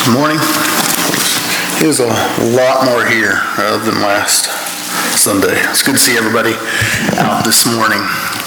Good morning. There's a lot more here than last Sunday. It's good to see everybody out this morning.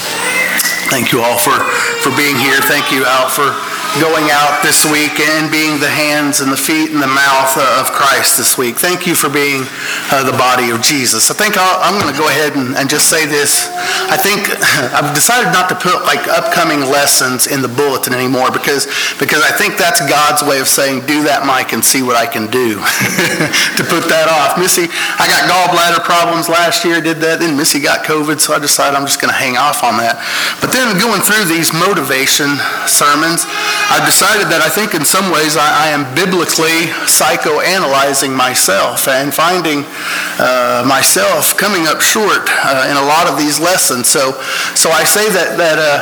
Thank you all for being here. Thank you out for going out this week and being the hands and the feet and the mouth of Christ this week. Thank you for being the body of Jesus. I think I'm going to go ahead and just say this. I think I've decided not to put like upcoming lessons in the bulletin anymore because I think that's God's way of saying, do that, Mike, and see what I can do. To put that off. Missy, I got gallbladder problems last year, did that. Then Missy got COVID, so I decided I'm just going to hang off on that. But then going through these motivation sermons, I've decided that I think in some ways I am biblically psychoanalyzing myself and finding myself coming up short in a lot of these lessons. So I say that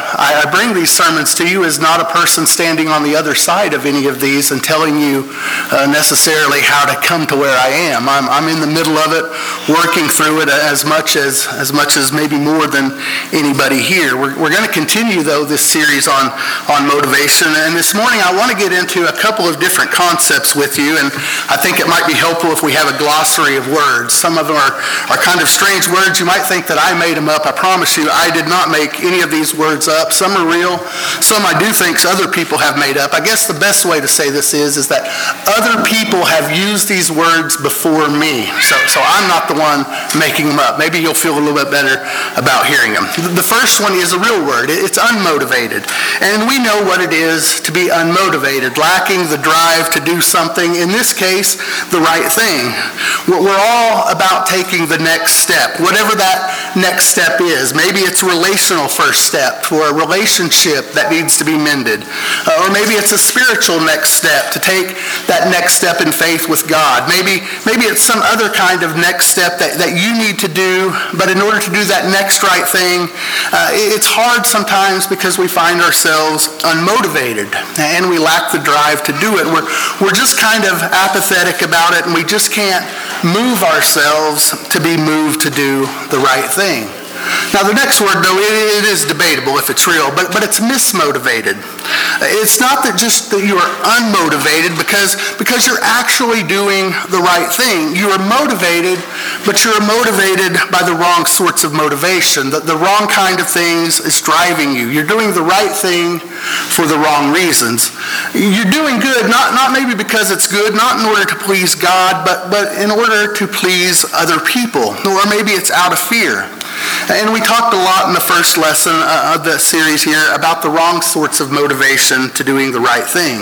I bring these sermons to you as not a person standing on the other side of any of these and telling you necessarily how to come to where I am. I'm in the middle of it, working through it as much as maybe more than anybody here. We're going to continue though this series on motivation, and this morning I want to get into a couple of different concepts with you, and I think it might be helpful if we have a glossary of words. Some of them are kind of strange words. You might think that I made them up. I promise you I did not make any of these words up. Some are real. Some I do think other people have made up. I guess the best way to say this is that other people have used these words before me. So I'm not the one making them up. Maybe you'll feel a little bit better about hearing them. The first one is a real word. It's unmotivated. And we know what it is to be unmotivated, lacking the drive to do something, in this case, the right thing. We're all about taking the next step, whatever that next step is. Maybe it's a relational first step for a relationship that needs to be mended. Or maybe it's a spiritual next step to take that next step in faith with God. Maybe it's some other kind of next step that you need to do, but in order to do that next right thing, it's hard sometimes because we find ourselves unmotivated and we lack the drive to do it. We're just kind of apathetic about it, and we just can't move ourselves to be moved to do the right thing. Now the next word, though, it is debatable if it's real, but it's mismotivated. It's not that just that you are unmotivated because you're actually doing the right thing. You are motivated, but you're motivated by the wrong sorts of motivation. The wrong kind of things is driving you. You're doing the right thing for the wrong reasons. You're doing good, not maybe because it's good, not in order to please God, but in order to please other people. Or maybe it's out of fear. And we talked a lot in the first lesson of the series here about the wrong sorts of motivation to doing the right thing.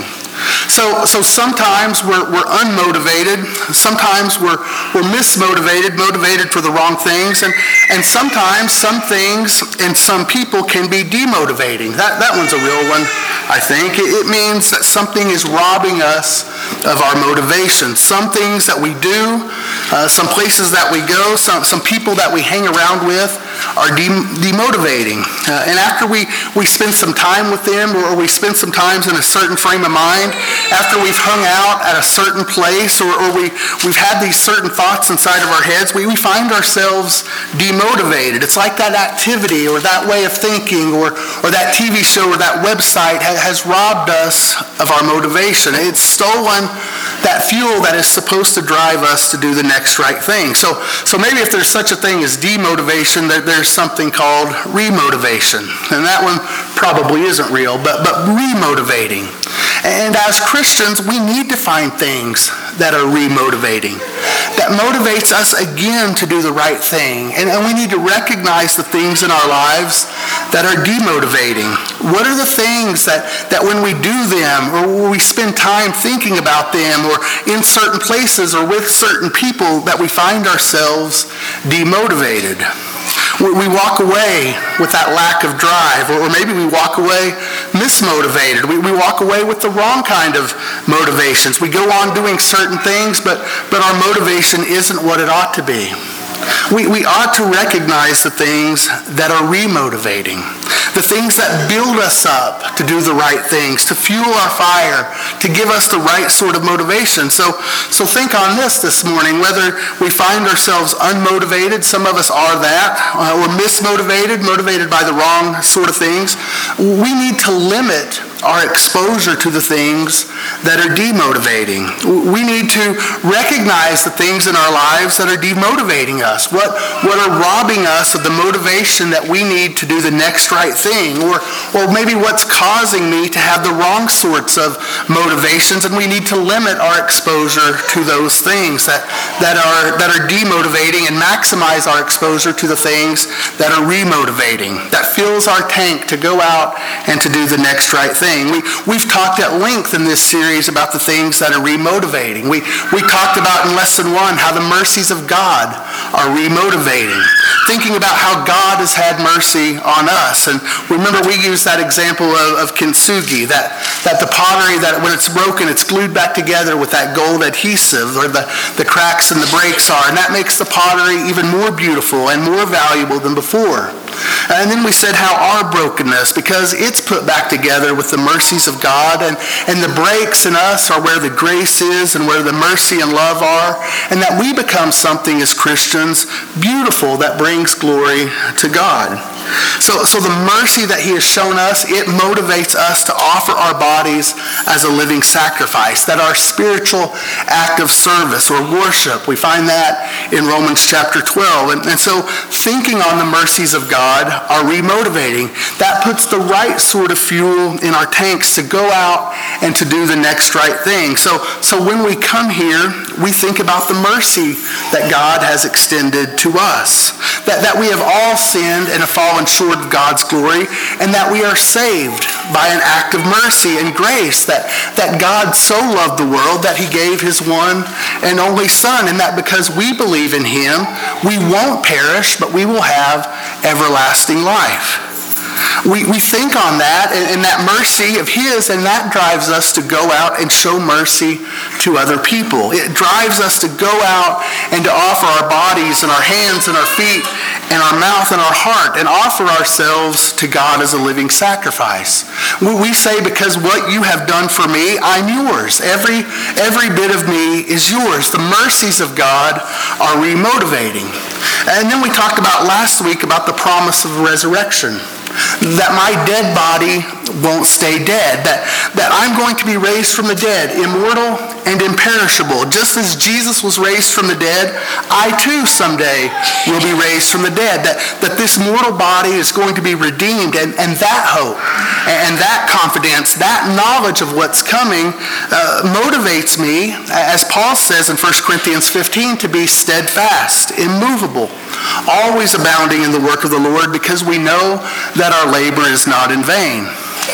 So sometimes we're unmotivated, sometimes we're mismotivated, motivated for the wrong things, and sometimes some things and some people can be demotivating. That one's a real one, I think. It means that something is robbing us of our motivation. Some things that we do, some places that we go, some people that we hang around with are demotivating. And after we spend some time with them, or we spend some time in a certain frame of mind, after we've hung out at a certain place, or we've had these certain thoughts inside of our heads, we find ourselves demotivated. It's like that activity or that way of thinking or that TV show or that website has robbed us of our motivation. It's stolen that fuel that is supposed to drive us to do the next right thing. So maybe if there's such a thing as demotivation, there's something called remotivation. And that one probably isn't real, but remotivating. And as Christians, we need to find things that are remotivating, that motivates us again to do the right thing. And we need to recognize the things in our lives that are demotivating. What are the things that when we do them, or we spend time thinking about them, or in certain places or with certain people, that we find ourselves demotivated? We walk away with that lack of drive, or maybe we walk away mismotivated. We walk away with the wrong kind of motivations. We go on doing certain things, but our motivation isn't what it ought to be. We ought to recognize the things that are remotivating, the things that build us up to do the right things, to fuel our fire, to give us the right sort of motivation. So think on this morning, whether we find ourselves unmotivated, some of us are that, or mismotivated, motivated by the wrong sort of things. We need to limit our exposure to the things that are demotivating. We need to recognize the things in our lives that are demotivating us, what are robbing us of the motivation that we need to do the next right thing, or maybe what's causing me to have the wrong sorts of motivations, and we need to limit our exposure to those things that are demotivating and maximize our exposure to the things that are remotivating, that fills our tank to go out and to do the next right thing. We've talked at length in this series about the things that are remotivating. We talked about in Lesson 1 how the mercies of God are remotivating. Thinking about how God has had mercy on us. And remember, we used that example of kintsugi, that the pottery, that when it's broken, it's glued back together with that gold adhesive, where the cracks and the breaks are. And that makes the pottery even more beautiful and more valuable than before. And then we said how our brokenness, because it's put back together with the mercies of God, and the breaks in us are where the grace is and where the mercy and love are, and that we become something as Christians beautiful that brings glory to God. So the mercy that he has shown us, it motivates us to offer our bodies as a living sacrifice, that our spiritual act of service or worship, we find that in Romans chapter 12. And so thinking on the mercies of God are remotivating. That puts the right sort of fuel in our tanks to go out and to do the next right thing. So when we come here, we think about the mercy that God has extended to us, that we have all sinned and have fallen short of God's glory, and that we are saved by an act of mercy and grace, that God so loved the world that he gave his one and only Son, and that because we believe in him, we won't perish, but we will have everlasting life. We think on that and that mercy of his, and that drives us to go out and show mercy to other people. It drives us to go out and to offer our bodies and our hands and our feet and our mouth and our heart and offer ourselves to God as a living sacrifice. We say, because what you have done for me, I'm yours. Every bit of me is yours. The mercies of God are remotivating. And then we talked about last week about the promise of resurrection. That my dead body won't stay dead, that I'm going to be raised from the dead, immortal and imperishable. Just as Jesus was raised from the dead, I too someday will be raised from the dead, that this mortal body is going to be redeemed, and that hope and that confidence, that knowledge of what's coming motivates me, as Paul says in 1 Corinthians 15, to be steadfast, immovable, always abounding in the work of the Lord, because we know that our labor is not in vain.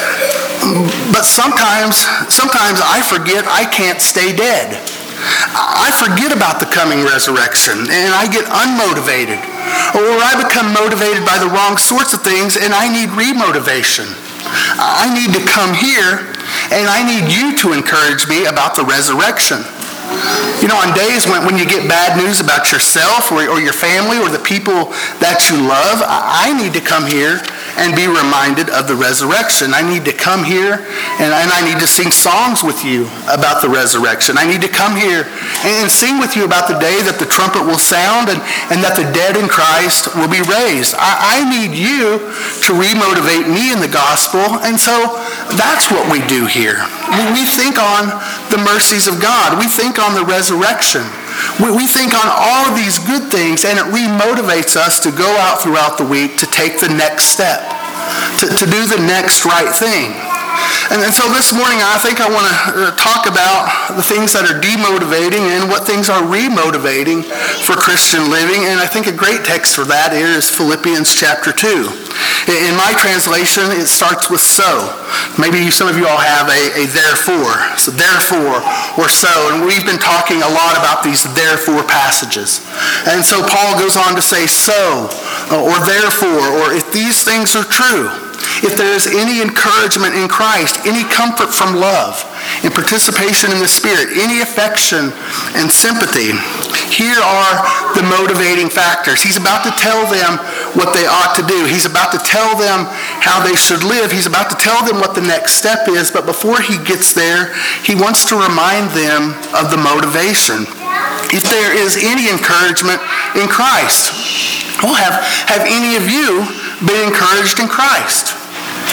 But sometimes I forget I can't stay dead. I forget about the coming resurrection, and I get unmotivated. Or I become motivated by the wrong sorts of things, and I need remotivation. I need to come here, and I need you to encourage me about the resurrection. You know, on days when you get bad news about yourself or your family or the people that you love, I need to come here and be reminded of the resurrection. I need to come here and I need to sing songs with you about the resurrection. I need to come here and sing with you about the day that the trumpet will sound and that the dead in Christ will be raised. I need you to remotivate me in the gospel, and so that's what we do here. We think on the mercies of God. We think on the resurrection. We think on all of these good things, and it remotivates us to go out throughout the week to take the next step, to do the next right thing. And so this morning, I think I want to talk about the things that are demotivating and what things are remotivating for Christian living. And I think a great text for that is Philippians chapter 2. In my translation, it starts with so. Maybe some of you all have a therefore. So therefore or so. And we've been talking a lot about these therefore passages. And so Paul goes on to say so, or therefore, or if these things are true, if there is any encouragement in Christ, any comfort from love, and participation in the Spirit, any affection and sympathy, here are the motivating factors. He's about to tell them what they ought to do. He's about to tell them how they should live. He's about to tell them what the next step is. But before he gets there, he wants to remind them of the motivation. If there is any encouragement in Christ, well, have any of you been encouraged in Christ?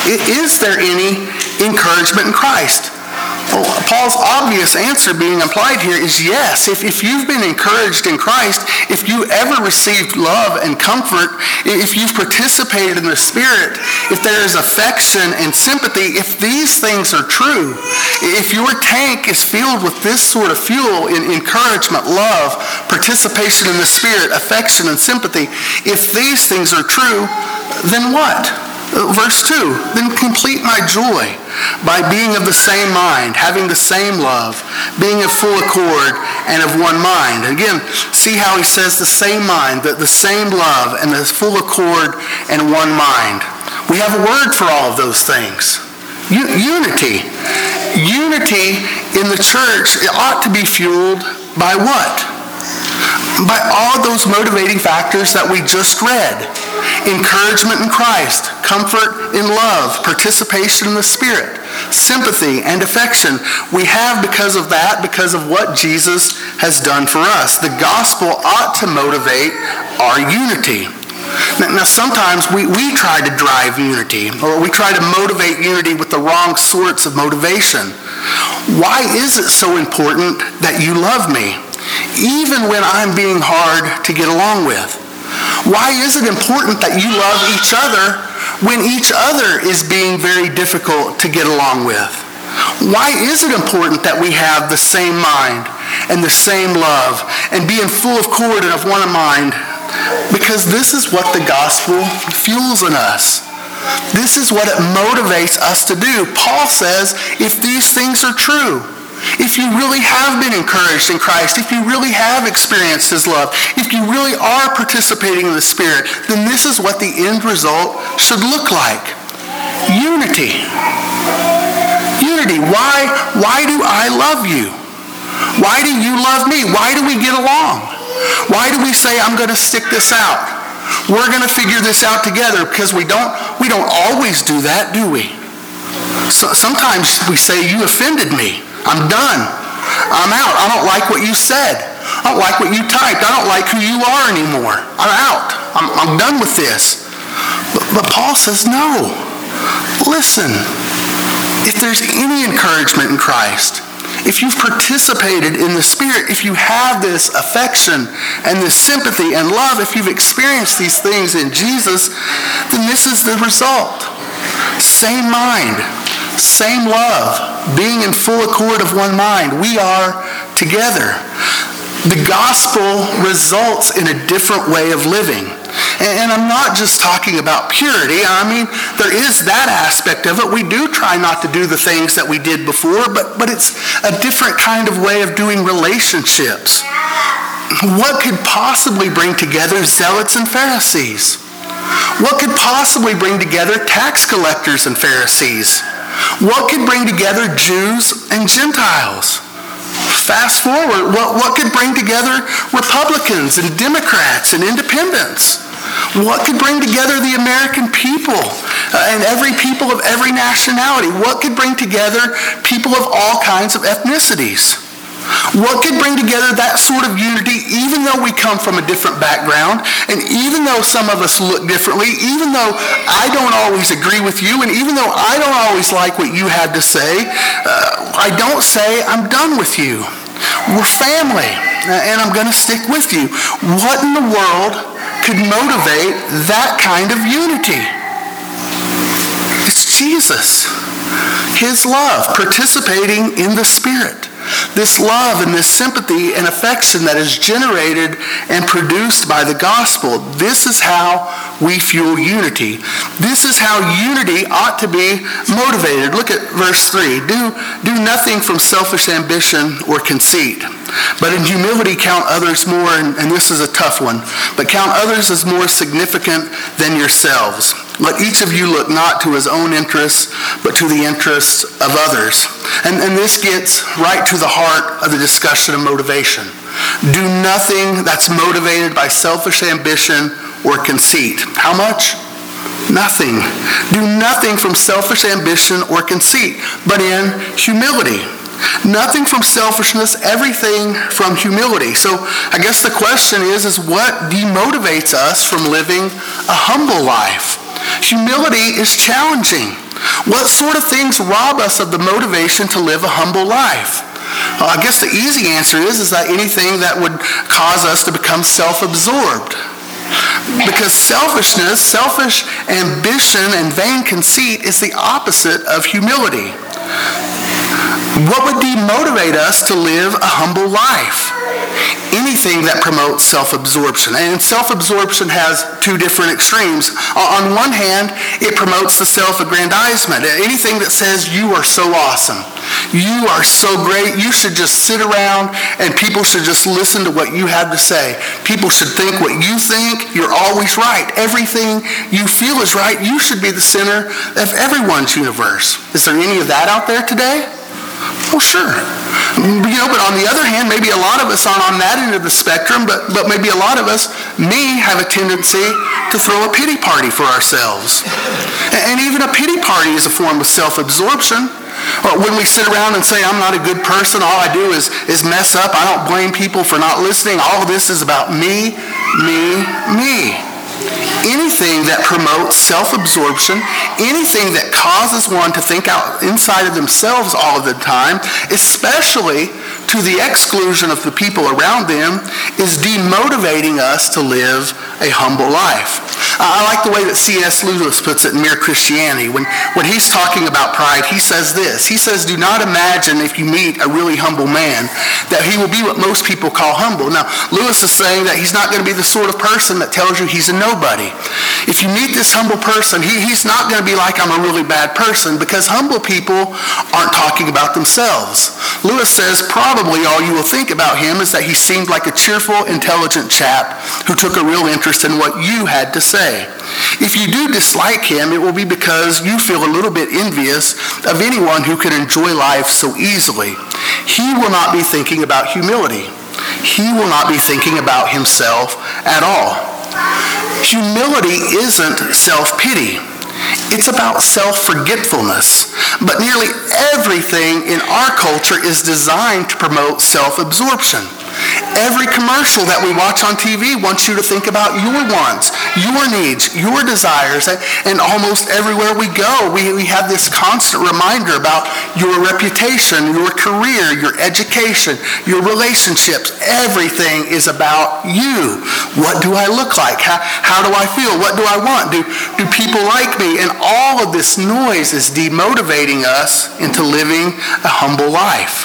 Is there any encouragement in Christ? Well, Paul's obvious answer being implied here is yes. If you've been encouraged in Christ, if you ever received love and comfort, if you've participated in the Spirit, if there is affection and sympathy, if these things are true, if your tank is filled with this sort of fuel in encouragement, love, participation in the Spirit, affection and sympathy, if these things are true, then what? Verse 2, then complete my joy by being of the same mind, having the same love, being of full accord and of one mind. Again, see how he says the same mind, the same love and the full accord and one mind. We have a word for all of those things. Unity. Unity in the church, it ought to be fueled by what? By all those motivating factors that we just read. Encouragement in Christ, comfort in love, participation in the Spirit, sympathy and affection. We have because of that, because of what Jesus has done for us. The gospel ought to motivate our unity. Now sometimes we try to drive unity, or we try to motivate unity with the wrong sorts of motivation. Why is it so important that you love me, even when I'm being hard to get along with? Why is it important that you love each other when each other is being very difficult to get along with? Why is it important that we have the same mind and the same love and be in full accord and of one mind? Because this is what the gospel fuels in us. This is what it motivates us to do. Paul says, if these things are true, if you really have been encouraged in Christ, if you really have experienced his love, if you really are participating in the Spirit, then this is what the end result should look like. Unity. Unity. Why do I love you? Why do you love me? Why do we get along? Why do we say, I'm going to stick this out? We're going to figure this out together, because we don't always do that, do we? So, sometimes we say, you offended me. I'm done. I'm out. I don't like what you said. I don't like what you typed. I don't like who you are anymore. I'm out. I'm done with this. But Paul says, no. Listen, if there's any encouragement in Christ, if you've participated in the Spirit, if you have this affection and this sympathy and love, if you've experienced these things in Jesus, then this is the result. Same mind. Same love, being in full accord of one mind. We are together. The gospel results in a different way of living. And I'm not just talking about purity. I mean, there is that aspect of it. We do try not to do the things that we did before, but it's a different kind of way of doing relationships. What could possibly bring together zealots and Pharisees? What could possibly bring together tax collectors and Pharisees? What could bring together Jews and Gentiles? Fast forward, what could bring together Republicans and Democrats and independents? What could bring together the American people and every people of every nationality? What could bring together people of all kinds of ethnicities? What could bring together that sort of unity, even though we come from a different background, and even though some of us look differently, even though I don't always agree with you, and even though I don't always like what you had to say, I don't say I'm done with you. We're family, and I'm going to stick with you. What in the world could motivate that kind of unity? It's Jesus. His love, participating in the Spirit. This love and this sympathy and affection that is generated and produced by the gospel. This is how we fuel unity. This is how unity ought to be motivated. Look at verse 3. Do nothing from selfish ambition or conceit, but in humility count others more, and this is a tough one, but count others as more significant than yourselves. Let each of you look not to his own interests, but to the interests of others. And this gets right to the heart of the discussion of motivation. Do nothing that's motivated by selfish ambition or conceit. How much? Nothing. Do nothing from selfish ambition or conceit, but in humility. Nothing from selfishness, everything from humility. So I guess the question is what demotivates us from living a humble life? Humility is challenging. What sort of things rob us of the motivation to live a humble life? I guess the easy answer is that anything that would cause us to become self-absorbed. Because selfishness, selfish ambition, and vain conceit is the opposite of humility. What would demotivate us to live a humble life? Anything that promotes self-absorption. And self-absorption has two different extremes. On one hand, it promotes the self-aggrandizement. Anything that says, you are so awesome. You are so great. You should just sit around and people should just listen to what you have to say. People should think what you think. You're always right. Everything you feel is right. You should be the center of everyone's universe. Is there any of that out there today? Well, sure. But on the other hand, maybe a lot of us aren't on that end of the spectrum, but maybe a lot of us, have a tendency to throw a pity party for ourselves. And even a pity party is a form of self-absorption. When we sit around and say, I'm not a good person, all I do is mess up, I don't blame people for not listening, all of this is about me, me, me. Anything that promotes self-absorption, anything that causes one to think out inside of themselves all of the time, especially to the exclusion of the people around them, is demotivating us to live a humble life. I like the way that C.S. Lewis puts it in Mere Christianity. When he's talking about pride, he says this. He says, do not imagine if you meet a really humble man that he will be what most people call humble. Now, Lewis is saying that he's not going to be the sort of person that tells you he's a nobody. If you meet this humble person, he's not going to be like, I'm a really bad person, because humble people aren't talking about themselves. Lewis says probably all you will think about him is that he seemed like a cheerful, intelligent chap who took a real interest in what you had to say. If you do dislike him, it will be because you feel a little bit envious of anyone who can enjoy life so easily. He will not be thinking about humility. He will not be thinking about himself at all. Humility isn't self-pity. It's about self-forgetfulness. But nearly everything in our culture is designed to promote self-absorption. Every commercial that we watch on TV wants you to think about your wants, your needs, your desires, and almost everywhere we go, we have this constant reminder about your reputation, your career, your education, your relationships. Everything is about you. What do I look like? How do I feel? What do I want? Do people like me? And all of this noise is demotivating us into living a humble life.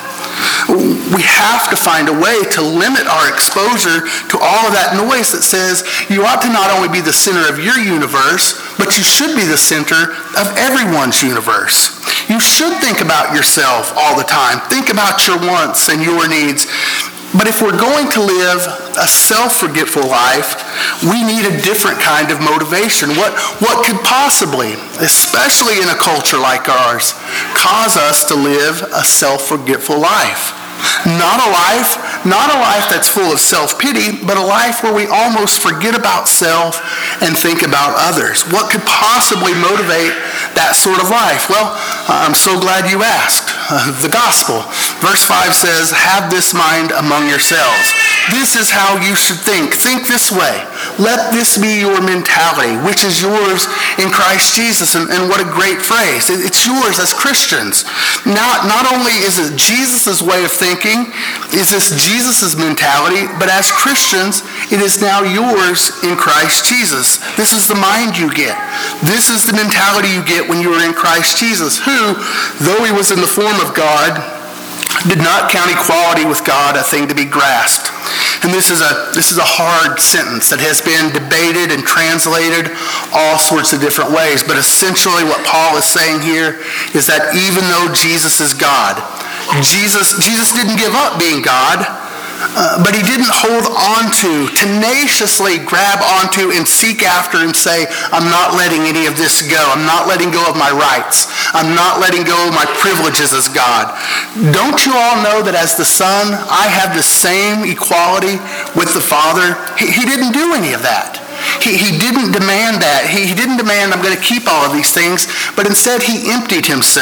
We have to find a way to limit our exposure to all of that noise that says you ought to not only be the center of your universe, but you should be the center of everyone's universe. You should think about yourself all the time. Think about your wants and your needs. But if we're going to live a self-forgetful life, we need a different kind of motivation. What could possibly, especially in a culture like ours, cause us to live a self-forgetful life? Not a life that's full of self-pity, but a life where we almost forget about self and think about others. What could possibly motivate that sort of life? Well, I'm so glad you asked. The gospel. Verse 5 says, have this mind among yourselves. This is how you should think. Think this way. Let this be your mentality, which is yours in Christ Jesus. And what a great phrase. It's yours as Christians. Not only is it Jesus' way of thinking, is this Jesus' mentality, but as Christians, it is now yours in Christ Jesus. This is the mind you get. This is the mentality you get when you are in Christ Jesus, who, though he was in the form of God, did not count equality with God a thing to be grasped. And this is a hard sentence that has been debated and translated all sorts of different ways. But essentially what Paul is saying here is that even though Jesus is God, Jesus didn't give up being God, but he didn't hold on to, tenaciously grab onto and seek after and say, I'm not letting any of this go. I'm not letting go of my rights. I'm not letting go of my privileges as God. Don't you all know that as the Son, I have the same equality with the Father? He didn't do any of that. He didn't demand that. He didn't demand, I'm going to keep all of these things, but instead he emptied himself.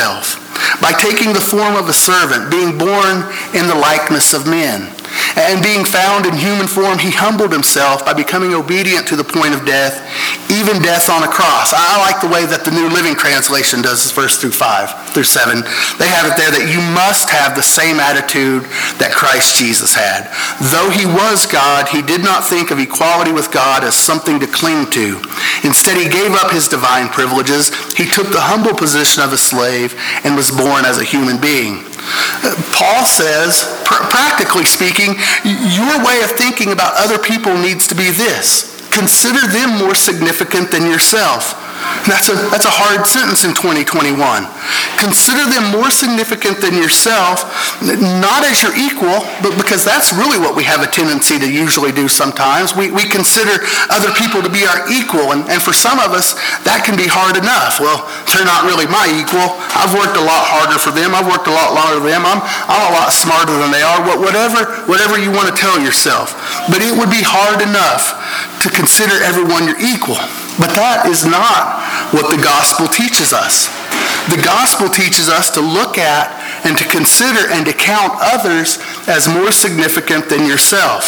by taking the form of a servant, being born in the likeness of men. And being found in human form, he humbled himself by becoming obedient to the point of death, even death on a cross. I like the way that the New Living Translation does this, verse 5 through 7. They have it there that you must have the same attitude that Christ Jesus had. Though he was God, he did not think of equality with God as something to cling to. Instead, he gave up his divine privileges. He took the humble position of a slave and was born as a human being. Paul says, practically speaking, your way of thinking about other people needs to be this. Consider them more significant than yourself. That's a hard sentence in 2021. Consider them more significant than yourself, not as your equal, but because that's really what we have a tendency to usually do sometimes. We consider other people to be our equal, and for some of us, that can be hard enough. Well, they're not really my equal. I've worked a lot harder for them. I've worked a lot longer than them. I'm a lot smarter than they are. Whatever you want to tell yourself. But it would be hard enough to consider everyone your equal. But that is not what the gospel teaches us. The gospel teaches us to look at and to consider and to count others as more significant than yourself.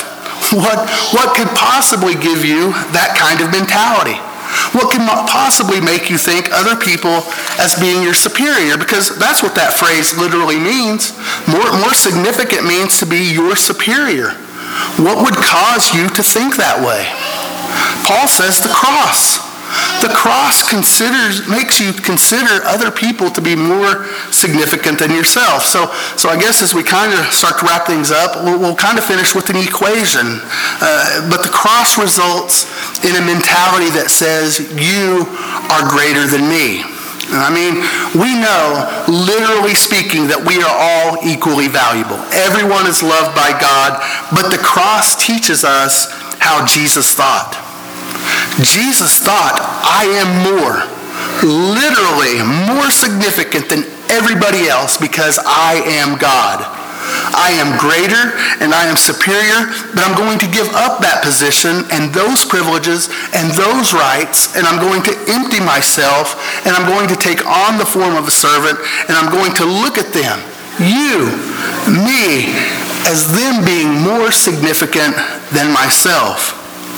What could possibly give you that kind of mentality? What can possibly make you think other people as being your superior? Because that's what that phrase literally means. More significant means to be your superior. What would cause you to think that way? Paul says the cross. The cross makes you consider other people to be more significant than yourself. So I guess as we kind of start to wrap things up, we'll kind of finish with an equation. But the cross results in a mentality that says, you are greater than me. I mean, we know, literally speaking, that we are all equally valuable. Everyone is loved by God, but the cross teaches us how Jesus thought. Jesus thought, I am literally more significant than everybody else because I am God. I am greater and I am superior, but I'm going to give up that position and those privileges and those rights, and I'm going to empty myself, and I'm going to take on the form of a servant, and I'm going to look at them, you, me, as them being more significant than myself.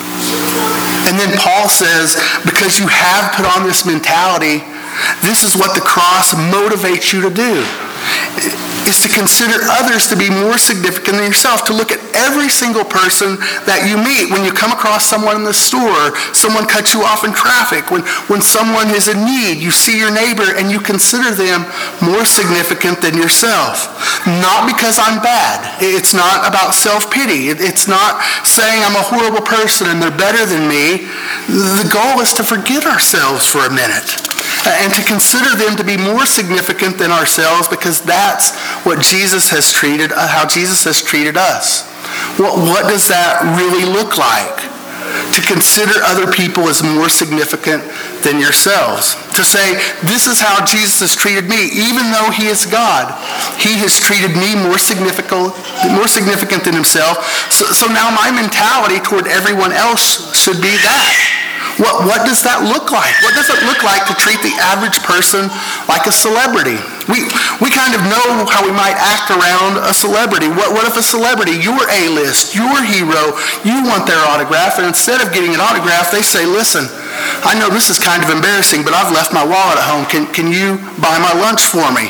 And then Paul says, because you have put on this mentality, this is what the cross motivates you to do. Is to consider others to be more significant than yourself, to look at every single person that you meet. When you come across someone in the store, someone cuts you off in traffic, when someone is in need, you see your neighbor and you consider them more significant than yourself. Not because I'm bad. It's not about self-pity. It's not saying I'm a horrible person and they're better than me. The goal is to forget ourselves for a minute and to consider them to be more significant than ourselves, because that's what Jesus has treated, how Jesus has treated us. What does that really look like? To consider other people as more significant than yourselves. To say, this is how Jesus has treated me. Even though he is God, he has treated me more significant than himself. So now my mentality toward everyone else should be that. What does that look like? What does it look like to treat the average person like a celebrity? We kind of know how we might act around a celebrity. What if a celebrity, you're A-list, you're hero, you want their autograph, and instead of getting an autograph, they say, listen, I know this is kind of embarrassing, but I've left my wallet at home. Can you buy my lunch for me?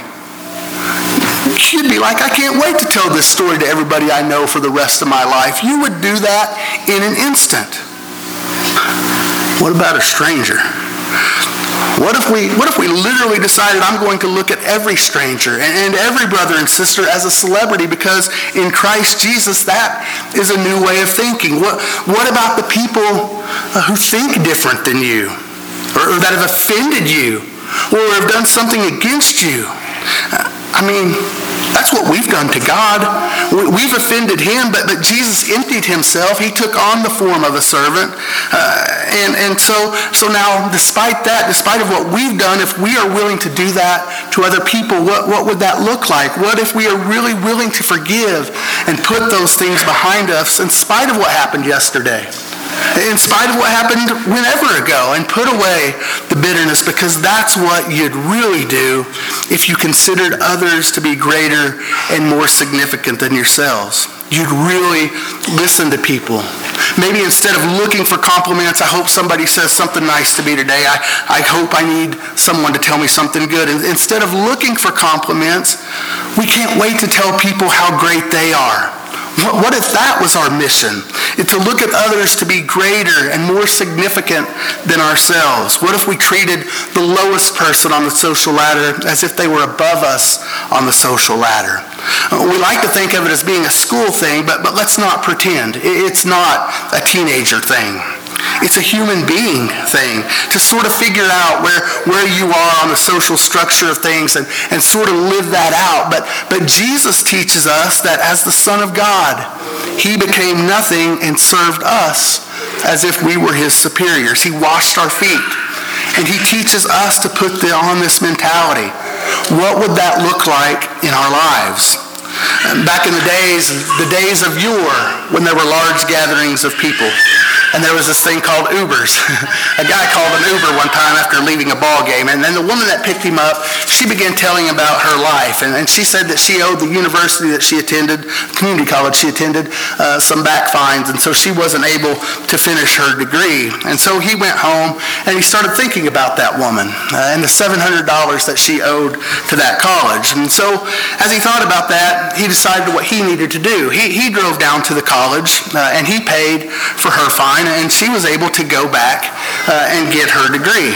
You'd be like, I can't wait to tell this story to everybody I know for the rest of my life. You would do that in an instant. What about a stranger? What if we literally decided I'm going to look at every stranger and every brother and sister as a celebrity, because in Christ Jesus that is a new way of thinking? What about the people who think different than you, or that have offended you, or have done something against you? I mean, that's what we've done to God. We've offended him, but Jesus emptied himself. He took on the form of a servant. So now, despite that, despite of what we've done, if we are willing to do that to other people, what would that look like? What if we are really willing to forgive and put those things behind us in spite of what happened yesterday? in spite of what happened whenever ago, and put away the bitterness, because that's what you'd really do if you considered others to be greater and more significant than yourselves. You'd really listen to people. Maybe instead of looking for compliments, I hope somebody says something nice to me today. I hope I need someone to tell me something good. And instead of looking for compliments, we can't wait to tell people how great they are. What if that was our mission? To look at others to be greater and more significant than ourselves? What if we treated the lowest person on the social ladder as if they were above us on the social ladder? We like to think of it as being a school thing, but let's not pretend. It's not a teenager thing. It's a human being thing to sort of figure out where you are on the social structure of things and sort of live that out. But Jesus teaches us that as the Son of God, he became nothing and served us as if we were his superiors. He washed our feet. And he teaches us to put on this mentality. What would that look like in our lives? Back in the days of yore, when there were large gatherings of people, and there was this thing called Ubers. A guy called an Uber one time after leaving a ball game, and then the woman that picked him up, she began telling about her life, and she said that she owed the university that she attended, community college she attended, some back fines, and so she wasn't able to finish her degree. And so he went home, and he started thinking about that woman and the $700 that she owed to that college. And so as he thought about that, he decided what he needed to do. He drove down to the college, and he paid for her fine, and she was able to go back and get her degree.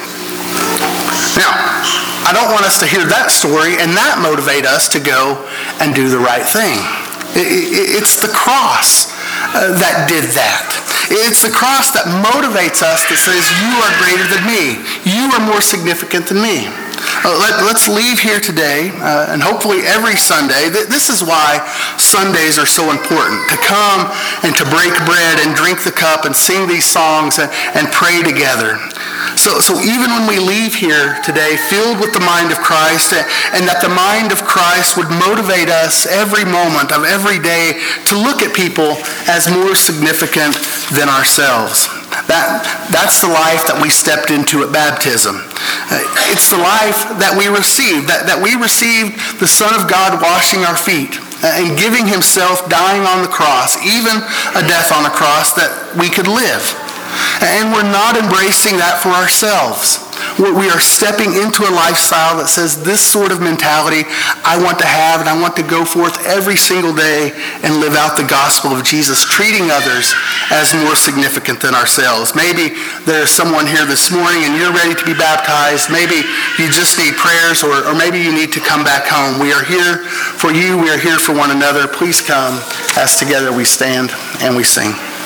Now, I don't want us to hear that story and that motivate us to go and do the right thing. It's the cross that did that. It's the cross that motivates us, that says, you are greater than me. You are more significant than me. Let's leave here today, and hopefully every Sunday. This is why Sundays are so important, to come and to break bread and drink the cup and sing these songs and pray together. So even when we leave here today filled with the mind of Christ, and that the mind of Christ would motivate us every moment of every day to look at people as more significant than ourselves. That's the life that we stepped into at baptism. It's the life that we received, that we received the Son of God washing our feet and giving himself, dying on the cross, even a death on a cross, that we could live. And we're not embracing that for ourselves. We are stepping into a lifestyle that says, this sort of mentality I want to have, and I want to go forth every single day and live out the gospel of Jesus, treating others as more significant than ourselves. Maybe there's someone here this morning and you're ready to be baptized. Maybe you just need prayers, or maybe you need to come back home. We are here for you. We are here for one another. Please come as together we stand and we sing.